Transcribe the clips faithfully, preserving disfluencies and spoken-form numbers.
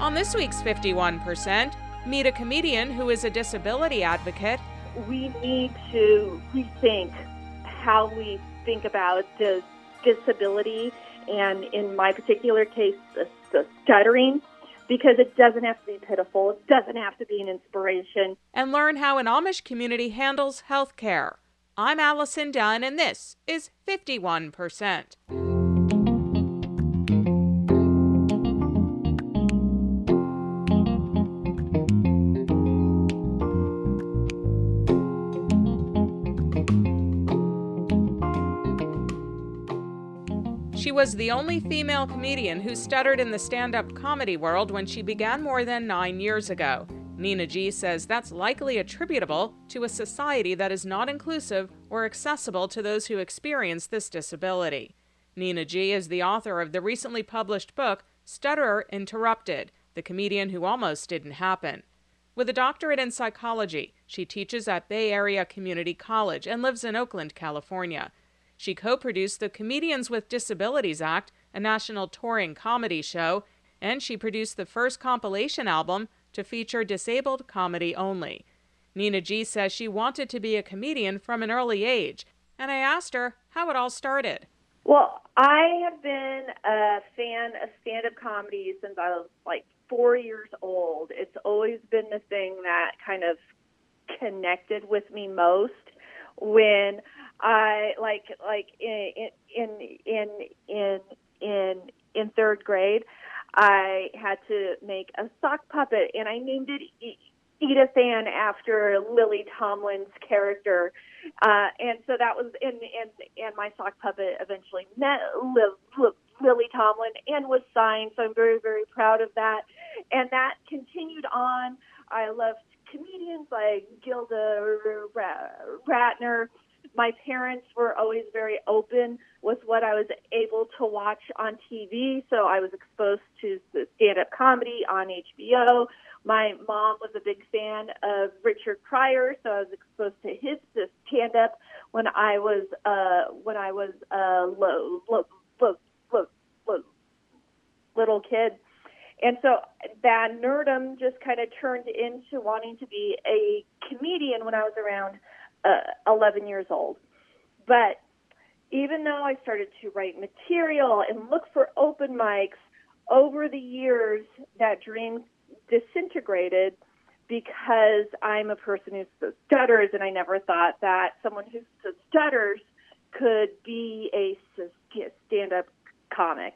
On this week's fifty-one percent, meet a comedian who is a disability advocate. We need to rethink how we think about the disability, and in my particular case, the, the stuttering, because it doesn't have to be pitiful. It doesn't have to be an inspiration. And learn how an Amish community handles health care. I'm Allison Dunn, and this is fifty-one percent. She was the only female comedian who stuttered in the stand-up comedy world when she began more than nine years ago. Nina G. says that's likely attributable to a society that is not inclusive or accessible to those who experience this disability. Nina G. is the author of the recently published book, Stutterer Interrupted, The Comedian Who Almost Didn't Happen. With a doctorate in psychology, she teaches at Bay Area Community College and lives in Oakland, California. She co-produced the Comedians with Disabilities Act, a national touring comedy show, and she produced the first compilation album to feature disabled comedy only. Nina G. says she wanted to be a comedian from an early age, and I asked her how it all started. Well, I have been a fan of stand-up comedy since I was like four years old. It's always been the thing that kind of connected with me most. When I like like in in in in in in third grade, I had to make a sock puppet, and I named it e- Edith Ann after Lily Tomlin's character, uh, and so that was and and and my sock puppet eventually met Li- Li- Lily Tomlin and was signed. So I'm very very proud of that, and that continued on. I loved comedians like Gilda Radner. My parents were always very open with what I was able to watch on T V, so I was exposed to stand-up comedy on H B O. My mom was a big fan of Richard Pryor, so I was exposed to his stand-up when I was uh, when I was a low, low, low, low, low, little kid. And so that nerdum just kind of turned into wanting to be a comedian when I was around uh, eleven years old. But even though I started to write material and look for open mics, over the years, that dream disintegrated because I'm a person who stutters, and I never thought that someone who stutters could be a stand-up comic.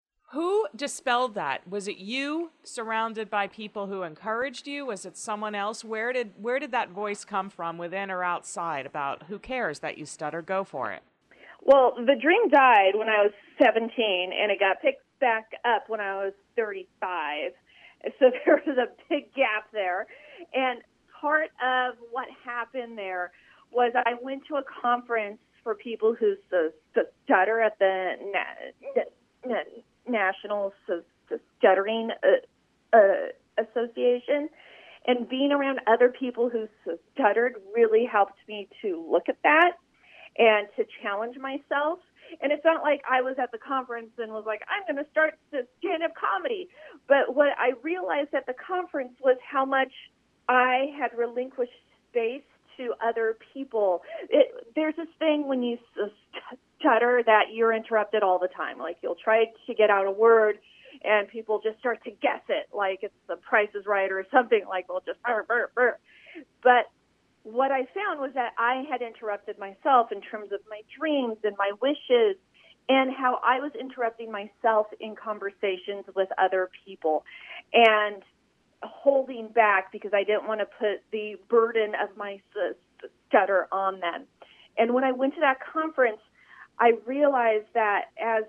Who dispelled that? Was it you, surrounded by people who encouraged you? Was it someone else? Where did where did that voice come from, within or outside, about who cares that you stutter, go for it? Well, the dream died when I was seventeen, and it got picked back up when I was thirty-five. So there was a big gap there. And part of what happened there was I went to a conference for people who stutter at the na- na- National Stuttering uh, uh, Association, and being around other people who stuttered really helped me to look at that and to challenge myself. And it's not like I was at the conference and was like, I'm going to start this stand-up comedy. But what I realized at the conference was how much I had relinquished space to other people. It, there's this thing when you stutter that you're interrupted all the time. Like, you'll try to get out a word and people just start to guess it, like it's The Price is Right or something, like they'll just burr, burr, burr. But what I found was that I had interrupted myself in terms of my dreams and my wishes, and how I was interrupting myself in conversations with other people and holding back because I didn't want to put the burden of my stutter on them. And when I went to that conference, I realized that as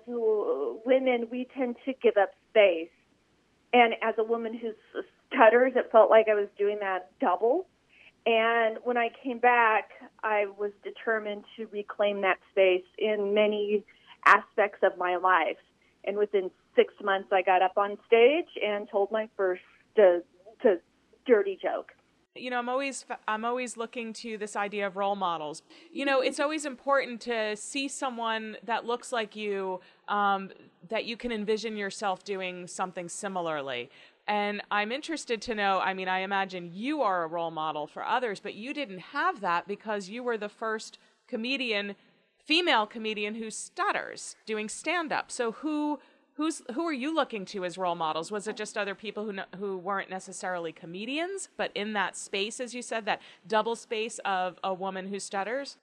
women, we tend to give up space. And as a woman who stutters, it felt like I was doing that double. And when I came back, I was determined to reclaim that space in many aspects of my life. And within six months, I got up on stage and told my first uh, to dirty joke. You know, I'm always I'm always looking to this idea of role models. You know, it's always important to see someone that looks like you, um, that you can envision yourself doing something similarly. And I'm interested to know, I mean, I imagine you are a role model for others, but you didn't have that because you were the first comedian, female comedian who stutters doing stand-up. So who who's who are you looking to as role models? Was it just other people who no, who weren't necessarily comedians, but in that space, as you said, that double space of a woman who stutters?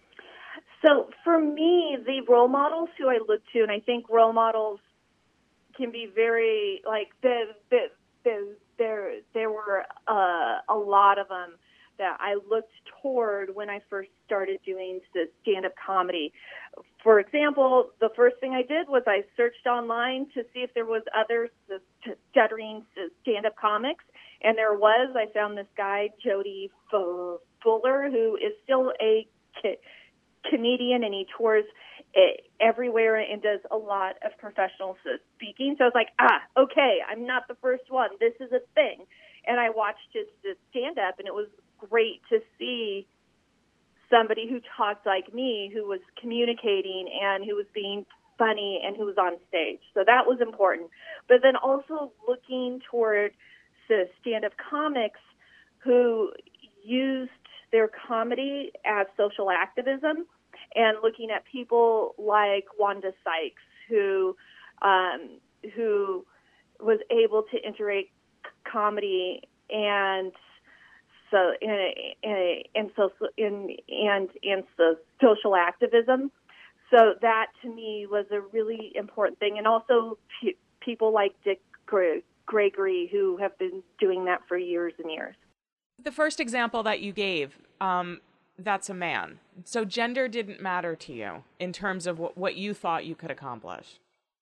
So for me, the role models who I look to, and I think role models can be very, like, the, the, the, there there were uh, a lot of them that I looked toward when I first started doing the stand-up comedy. For example, the first thing I did was I searched online to see if there was other stuttering stand-up comics, and there was. I found this guy, Jody Fuller, who is still a kid. comedian, and he tours everywhere and does a lot of professional speaking. So I was like, ah, okay, I'm not the first one. This is a thing. And I watched his, his stand-up, and it was great to see somebody who talked like me, who was communicating and who was being funny and who was on stage. So that was important. But then also looking toward the stand-up comics who used their comedy as social activism, and looking at people like Wanda Sykes, who um, who was able to integrate comedy and so and and so in and and so social activism. So that to me was a really important thing, and also pe- people like Dick Gregory, who have been doing that for years and years. The first example that you gave, um, that's a man. So gender didn't matter to you in terms of what, what you thought you could accomplish?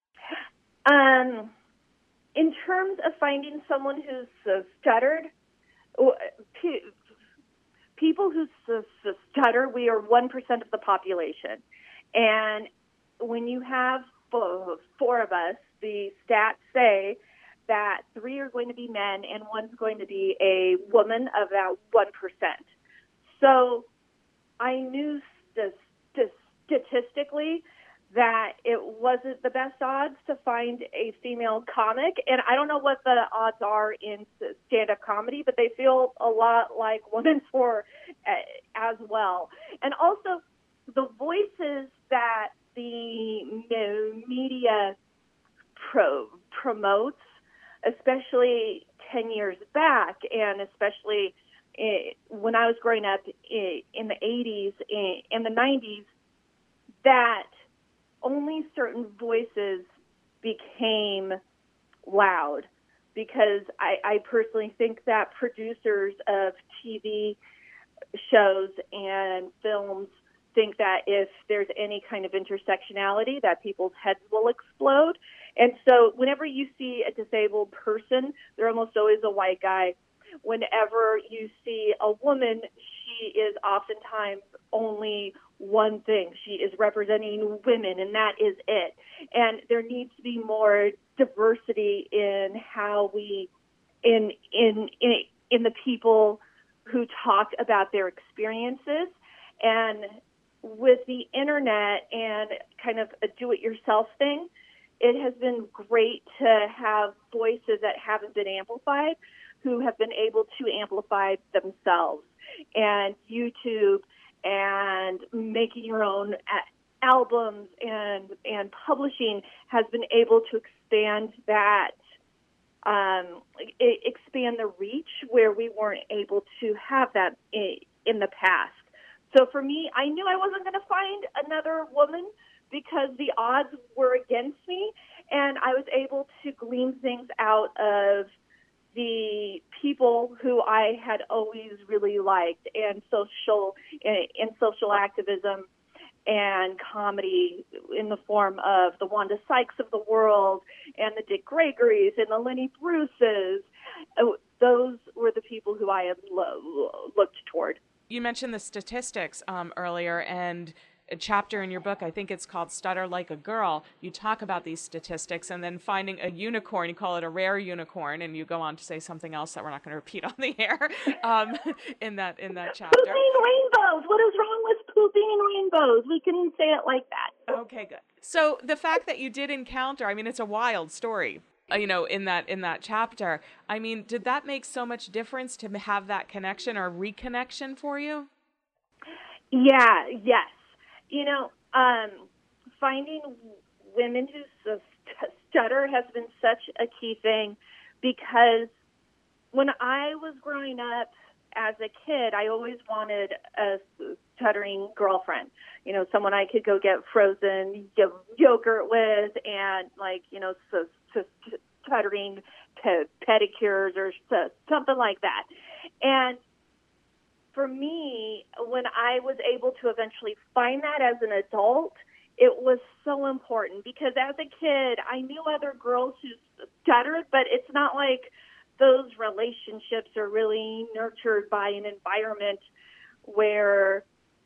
Um, in terms of finding someone who's uh, stuttered, p- people who s- s- stutter, we are one percent of the population. And when you have four, four of us, the stats say that three are going to be men and one's going to be a woman, about one percent. So I knew st- st- statistically that it wasn't the best odds to find a female comic. And I don't know what the odds are in stand-up comedy, but they feel a lot like one in four uh, as well. And also the voices that the media pro- promotes, especially ten years back, and especially eh, when I was growing up eh, in the eighties and in the nineties, that only certain voices became loud, because I, I personally think that producers of T V shows and films think that if there's any kind of intersectionality, that people's heads will explode. And so whenever you see a disabled person, they're almost always a white guy. Whenever you see a woman, she is oftentimes only one thing. She is representing women, and that is it. And there needs to be more diversity in how we, in in in, in the people who talk about their experiences. And with the internet and kind of a do-it-yourself thing, it has been great to have voices that haven't been amplified, who have been able to amplify themselves. And YouTube and making your own a- albums and and publishing has been able to expand that, um, I- expand the reach where we weren't able to have that in, in the past. So for me, I knew I wasn't going to find another woman because the odds were against me, and I was able to glean things out of the people who I had always really liked, and social and social activism and comedy in the form of the Wanda Sykes of the world and the Dick Gregorys and the Lenny Bruces. Those were the people who I had lo- looked toward. You mentioned the statistics um, earlier, and a chapter in your book, I think it's called Stutter Like a Girl, you talk about these statistics and then finding a unicorn, you call it a rare unicorn, and you go on to say something else that we're not going to repeat on the air um, in that in that chapter. Pooping rainbows! What is wrong with pooping rainbows? We can say it like that. Okay, good. So the fact that you did encounter, I mean, it's a wild story. uh, you know, in that in that chapter. I mean, did that make so much difference to have that connection or reconnection for you? Yeah, yes. You know, um, finding women who stutter has been such a key thing, because when I was growing up as a kid, I always wanted a stuttering girlfriend, you know, someone I could go get frozen yogurt with, and like, you know, so, so stuttering pedicures or something like that. And for me, when I was able to eventually find that as an adult, it was so important, because as a kid, I knew other girls who stuttered, but it's not like those relationships are really nurtured by an environment where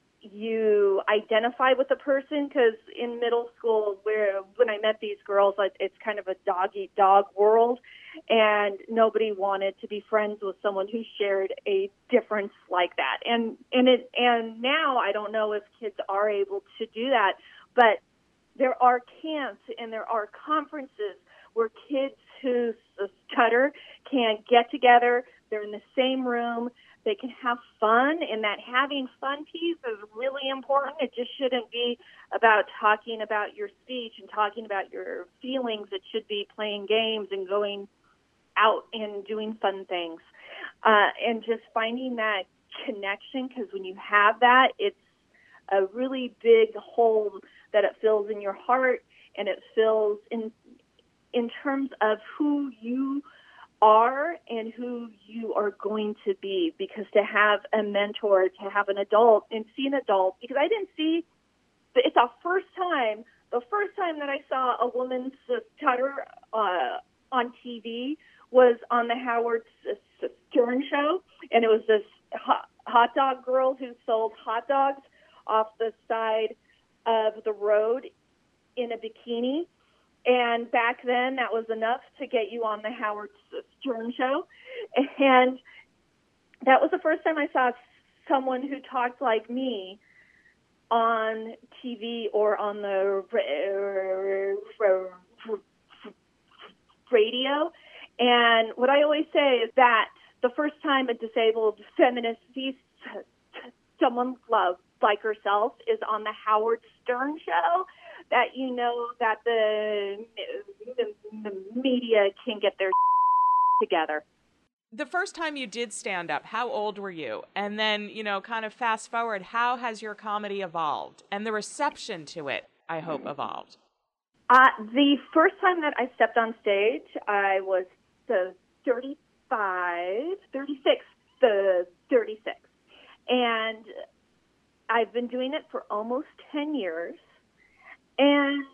you identify with the person. Because in middle school, where when I met these girls, it's kind of a dog-eat-dog world, and nobody wanted to be friends with someone who shared a difference like that. And and it and now I don't know if kids are able to do that, but there are camps and there are conferences where kids who stutter can get together. They're in the same room. They can have fun, and that having fun piece is really important. It just shouldn't be about talking about your speech and talking about your feelings. It should be playing games and going out and doing fun things, uh, and just finding that connection, because when you have that, it's a really big hole that it fills in your heart, and it fills in in terms of who you are and who you are going to be. Because to have a mentor, to have an adult, and see an adult, because I didn't see, it's the first time, the first time that I saw a woman stutter uh, on T V was on the Howard Stern show, and it was this hot, hot dog girl who sold hot dogs off the side of the road in a bikini. And back then, that was enough to get you on the Howard Stern show. And that was the first time I saw someone who talked like me on T V or on the radio. And what I always say is that the first time a disabled feminist sees someone loved like herself is on the Howard Stern show, that you know that the, the, the media can get their together. The first time you did stand up, how old were you? And then, you know, kind of fast forward, how has your comedy evolved? And the reception to it, I hope, evolved. Uh, the first time that I stepped on stage, I was the thirty-five, thirty-six, the thirty-six. And I've been doing it for almost ten years. And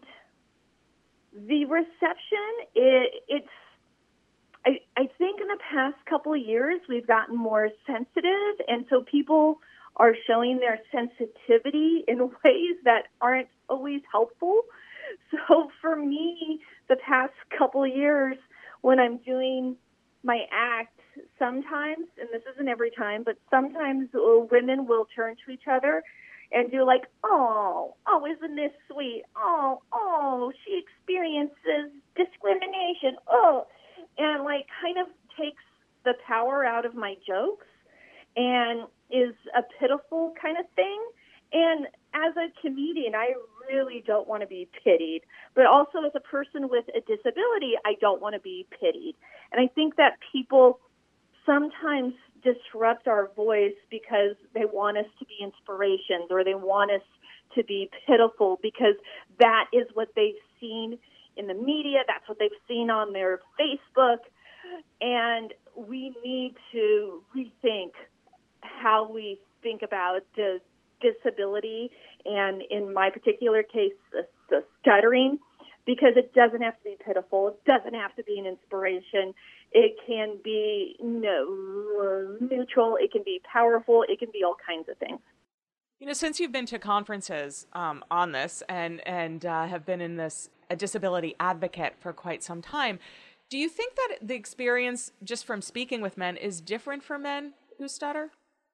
the reception, it, it's, I, I think in the past couple of years, we've gotten more sensitive. And so people are showing their sensitivity in ways that aren't always helpful. So for me, the past couple of years, when I'm doing my act, sometimes, and this isn't every time, but sometimes uh, women will turn to each other and do like, oh, oh, isn't this sweet? Oh, oh, she experiences discrimination. Oh, and like kind of takes the power out of my jokes and is a pitiful kind of thing. And as a comedian, I really don't want to be pitied. But also as a person with a disability, I don't want to be pitied. And I think that people sometimes disrupt our voice because they want us to be inspirations, or they want us to be pitiful because that is what they've seen in the media. That's what they've seen on their Facebook. And we need to rethink how we think about the disability, and in my particular case, the, the stuttering, because it doesn't have to be pitiful. It doesn't have to be an inspiration. It can be no, neutral. It can be powerful. It can be all kinds of things. You know, since you've been to conferences um, on this and, and uh, have been in this a disability advocate for quite some time, do you think that the experience just from speaking with men is different for men who stutter?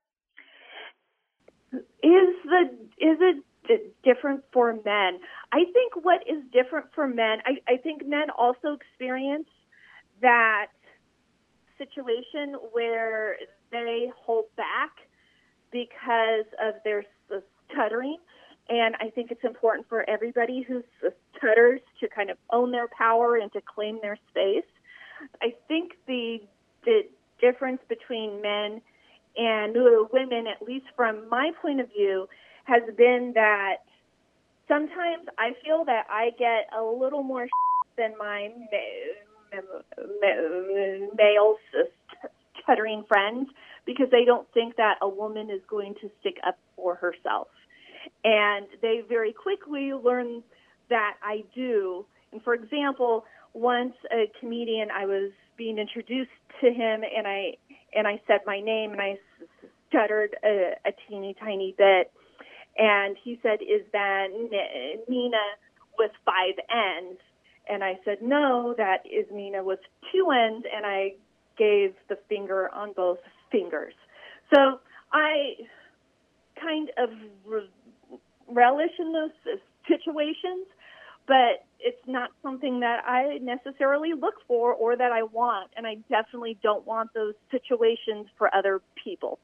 Is the is it different for men? I think what is different for men, I, I think men also experience that situation where they hold back because of their stuttering. And I think it's important for everybody who stutters to kind of own their power and to claim their space. I think the the difference between men and women, at least from my point of view, has been that sometimes I feel that I get a little more than my ma- ma- male stuttering friends because they don't think that a woman is going to stick up for herself. And they very quickly learn that I do. And for example, once a comedian, I was being introduced to him, and I and I said my name, and I stuttered a, a teeny tiny bit. And he said, "Is that N- Nina with five N's?" And I said, "No, that is Nina with two N's." And I gave the finger on both fingers. So I kind of re- relish in those situations, but it's not something that I necessarily look for or that I want, and I definitely don't want those situations for other people.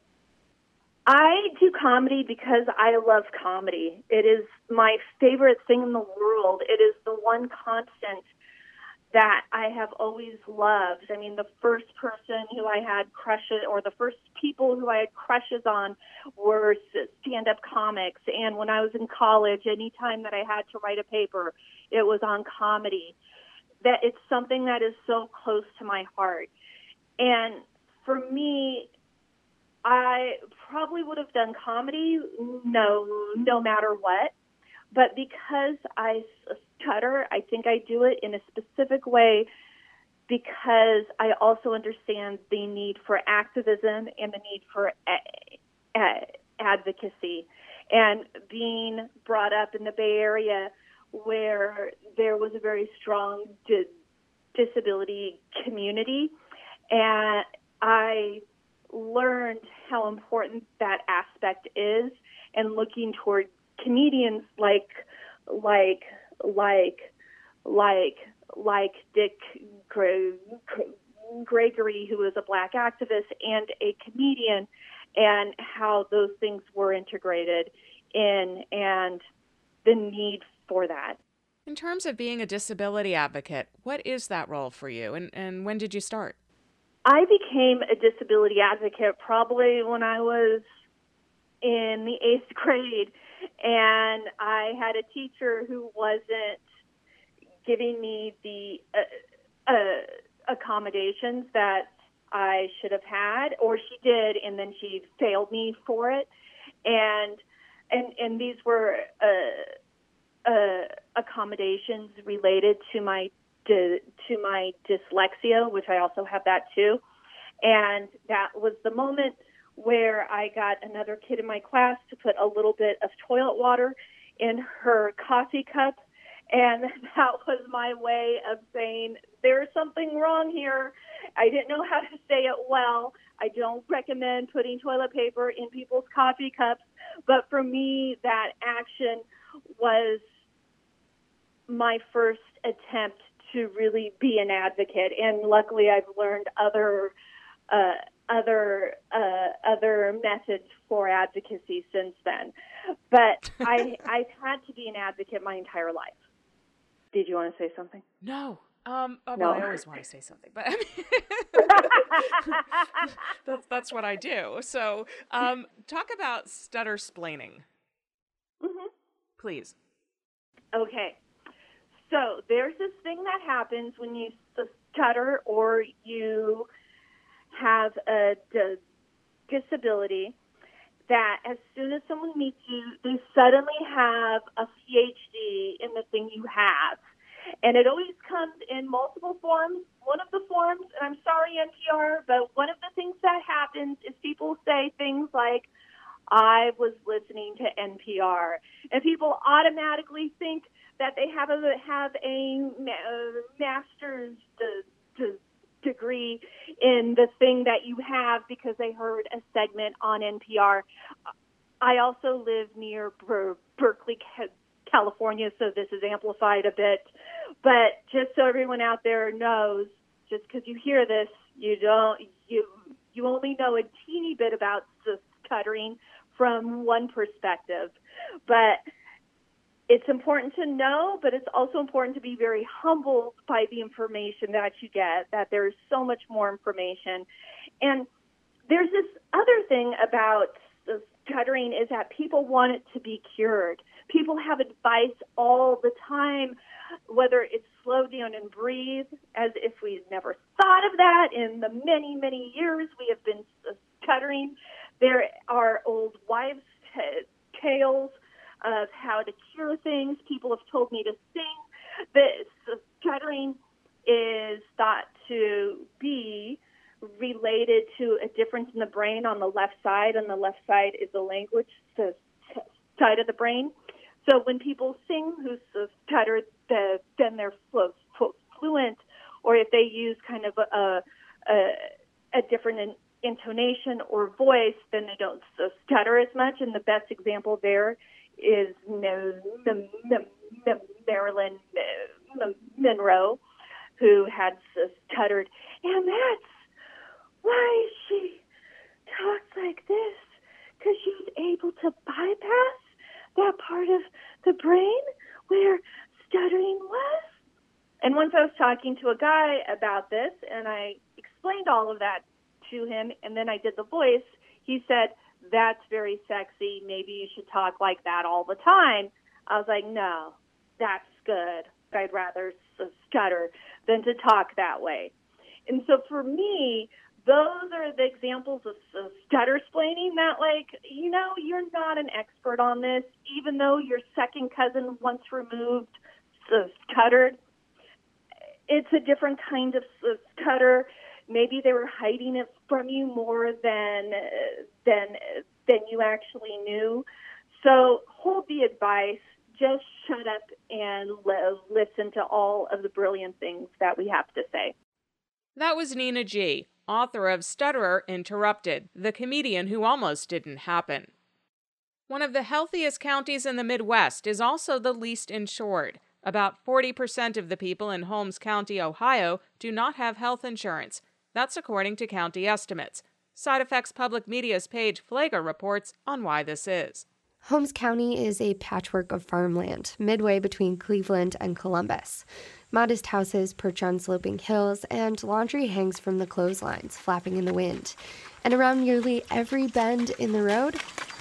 I do comedy because I love comedy. It is my favorite thing in the world. It is the one constant that I have always loved. I mean, the first person who I had crushes, or the first people who I had crushes on were stand-up comics. And when I was in college, anytime that I had to write a paper, it was on comedy. That it's something that is so close to my heart. And for me, I probably would have done comedy no, no matter what. But because I stutter, I think I do it in a specific way because I also understand the need for activism and the need for a- a- advocacy. And being brought up in the Bay Area where there was a very strong di- disability community, and I learned how important that aspect is, and looking toward comedians like like like like like Dick Gre- Gregory, who is a black activist and a comedian, and how those things were integrated in, and the need for that. In terms of being a disability advocate, what is that role for you, and, and when did you start? I became a disability advocate probably when I was in the eighth grade, and I had a teacher who wasn't giving me the uh, uh, accommodations that I should have had, or she did, and then she failed me for it. And and and these were uh, uh, accommodations related to my to, to my dyslexia, which I also have that too. And that was the moment where I got another kid in my class to put a little bit of toilet water in her coffee cup. And that was my way of saying, there's something wrong here. I didn't know how to say it well. I don't recommend putting toilet paper in people's coffee cups. But for me, that action was my first attempt to really be an advocate. And luckily, I've learned other uh, other uh, other methods for advocacy since then. But I, I've had to be an advocate my entire life. Did you want to say something? No. Um, oh, No. well, I always want to say something, but I mean, that's, that's what I do. So um, talk about stutter splaining. Mm-hmm. Please. Okay. So there's this thing that happens when you stutter or you have a d- disability, that as soon as someone meets you, they suddenly have a P H D in the thing you have. And it always comes in multiple forms. One of the forms, and I'm sorry, N P R, but one of the things that happens is people say things like, I was listening to N P R. And people automatically think that they have a, have a master's d- d- degree in the thing that you have because they heard a segment on N P R. I also live near Ber- Berkeley, California, so this is amplified a bit. But just so everyone out there knows, just because you hear this, you don't you you only know a teeny bit about the stuttering from one perspective. But it's important to know, but it's also important to be very humbled by the information that you get, that there's so much more information. And there's this other thing about the stuttering is that people want it to be cured. People have advice all the time, whether it's slow down and breathe, as if we've never thought of that in the many, many years we have been stuttering. There are old wives' t- tales of how to cure things. People have told me to sing. That stuttering is thought to be related to a difference in the brain on the left side, and the left side is the language the side of the brain. So when people sing who stutter, the, then they're fluent, or if they use kind of a, a, a different in, intonation or voice, then they don't stutter as much. And the best example there is Marilyn Monroe, who had stuttered, and that's why she talks like this, because she's able to bypass that part of the brain where stuttering was. And once I was talking to a guy about this, and I explained all of that to him, and then I did the voice, he said, "That's very sexy. Maybe you should talk like that all the time." I was like, no, that's good. I'd rather stutter than to talk that way. And so for me, those are the examples of stutter-splaining that, like, you know, you're not an expert on this, even though your second cousin once removed stuttered. It's a different kind of stutter. Maybe they were hiding it from you more than than than you actually knew. So hold the advice. Just shut up and l- listen to all of the brilliant things that we have to say. That was Nina G., author of Stutterer Interrupted, the comedian who almost didn't happen. One of the healthiest counties in the Midwest is also the least insured. About forty percent of the people in Holmes County, Ohio, do not have health insurance. That's according to county estimates. Side Effects Public Media's Paige Flager reports on why this is. Holmes County is a patchwork of farmland, midway between Cleveland and Columbus. Modest houses perch on sloping hills, and laundry hangs from the clotheslines, flapping in the wind. And around nearly every bend in the road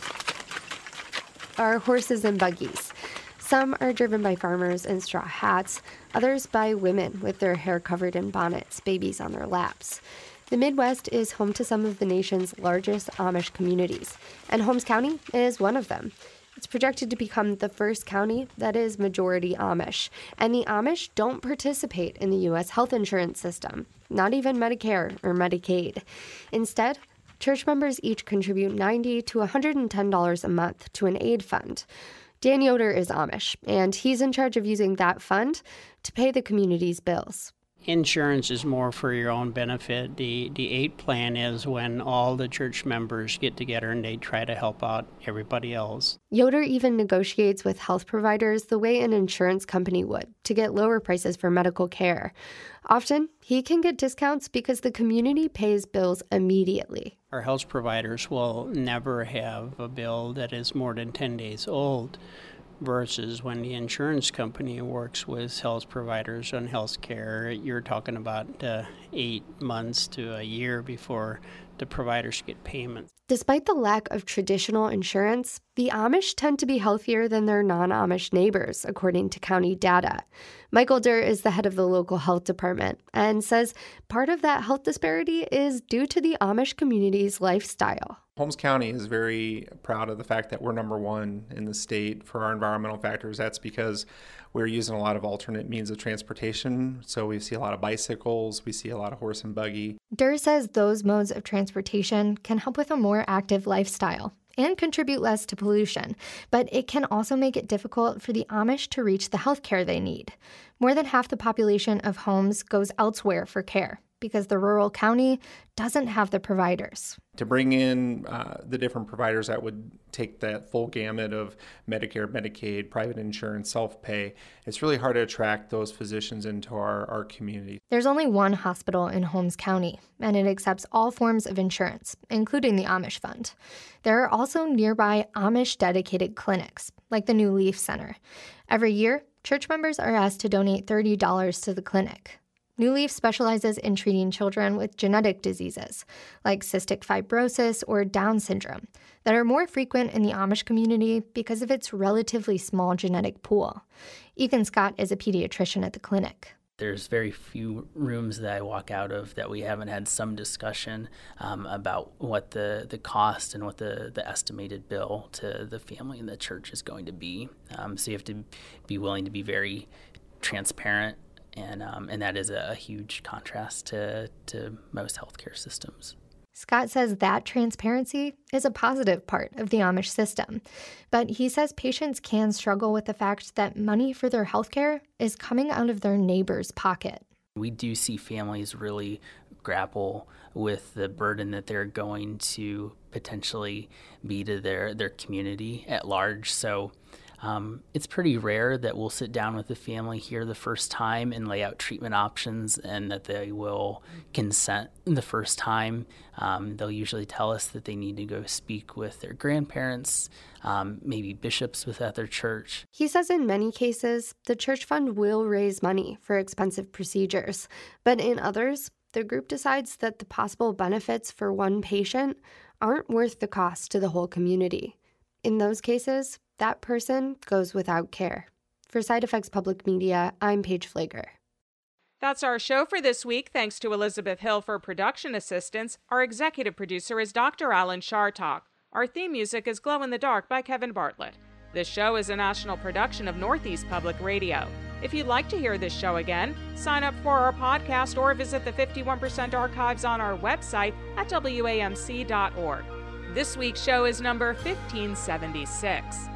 are horses and buggies. Some are driven by farmers in straw hats, others by women with their hair covered in bonnets, babies on their laps. The Midwest is home to some of the nation's largest Amish communities, and Holmes County is one of them. It's projected to become the first county that is majority Amish, and the Amish don't participate in the U S health insurance system, not even Medicare or Medicaid. Instead, church members each contribute ninety to one hundred ten dollars a month to an aid fund. Dan Yoder is Amish, and he's in charge of using that fund to pay the community's bills. Insurance is more for your own benefit. The the aid plan is when all the church members get together and they try to help out everybody else. Yoder even negotiates with health providers the way an insurance company would to get lower prices for medical care. Often, he can get discounts because the community pays bills immediately. Our health providers will never have a bill that is more than ten days old, versus when the insurance company works with health providers on health care, you're talking about uh, eight months to a year before the providers get payments. Despite the lack of traditional insurance, the Amish tend to be healthier than their non-Amish neighbors, according to county data. Michael Durr is the head of the local health department and says part of that health disparity is due to the Amish community's lifestyle. Holmes County is very proud of the fact that we're number one in the state for our environmental factors. That's because we're using a lot of alternate means of transportation. So we see a lot of bicycles, we see a lot of horse and buggy. Durr says those modes of transportation can help with a more active lifestyle and contribute less to pollution, but it can also make it difficult for the Amish to reach the health care they need. More than half the population of Holmes goes elsewhere for care. because the rural county doesn't have the providers. To bring in uh, the different providers that would take that full gamut of Medicare, Medicaid, private insurance, self-pay, it's really hard to attract those physicians into our, our community. There's only one hospital in Holmes County, and it accepts all forms of insurance, including the Amish Fund. There are also nearby Amish-dedicated clinics, like the New Leaf Center. Every year, church members are asked to donate thirty dollars to the clinic. New Leaf specializes in treating children with genetic diseases, like cystic fibrosis or Down syndrome, that are more frequent in the Amish community because of its relatively small genetic pool. Ethan Scott is a pediatrician at the clinic. There's very few rooms that I walk out of that we haven't had some discussion um, about what the, the cost and what the, the estimated bill to the family and the church is going to be. Um, so you have to be willing to be very transparent. And um, and that is a, a huge contrast to, to most healthcare systems. Scott says that transparency is a positive part of the Amish system. But he says patients can struggle with the fact that money for their healthcare is coming out of their neighbor's pocket. We do see families really grapple with the burden that they're going to potentially be to their, their community at large. So Um, it's pretty rare that we'll sit down with the family here the first time and lay out treatment options and that they will consent the first time. Um, they'll usually tell us that they need to go speak with their grandparents, um, maybe bishops within their church. He says in many cases, the church fund will raise money for expensive procedures, but in others, the group decides that the possible benefits for one patient aren't worth the cost to the whole community. In those cases, that person goes without care. For Side Effects Public Media, I'm Paige Flager. That's our show for this week. Thanks to Elizabeth Hill for production assistance. Our executive producer is Doctor Alan Chartok. Our theme music is Glow in the Dark by Kevin Bartlett. This show is a national production of Northeast Public Radio. If you'd like to hear this show again, sign up for our podcast or visit the fifty-one percent archives on our website at W A M C dot org. This week's show is number fifteen seventy-six.